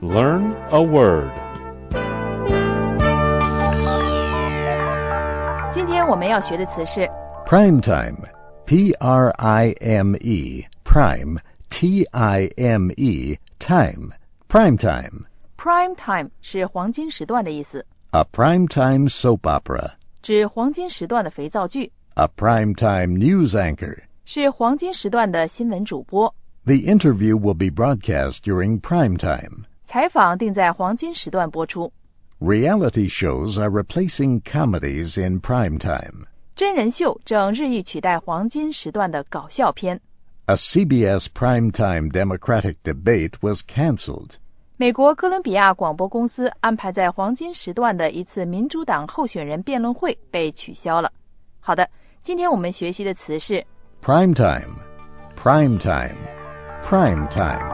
Learn a word. 今天我们要学的词是 Prime time. P-R-I-M-E. Prime. T-I-M-E. Time. Prime time. prime time 是黄金时段的意思， A prime time soap opera. 指黄金时段的肥皂剧， A prime time news anchor. 是黄金时段的新闻主播。 The interview will be broadcast during prime time. 采访定在黄金时段播出。 Reality shows are replacing comedies in prime time. 真人秀正日益取代黄金时段的搞笑片。 A CBS primetime Democratic debate was canceled. 美国哥伦比亚广播公司安排在黄金时段的一次民主党候选人辩论会被取消了。好的，今天我们学习的词是 Prime time. Prime time. Prime time.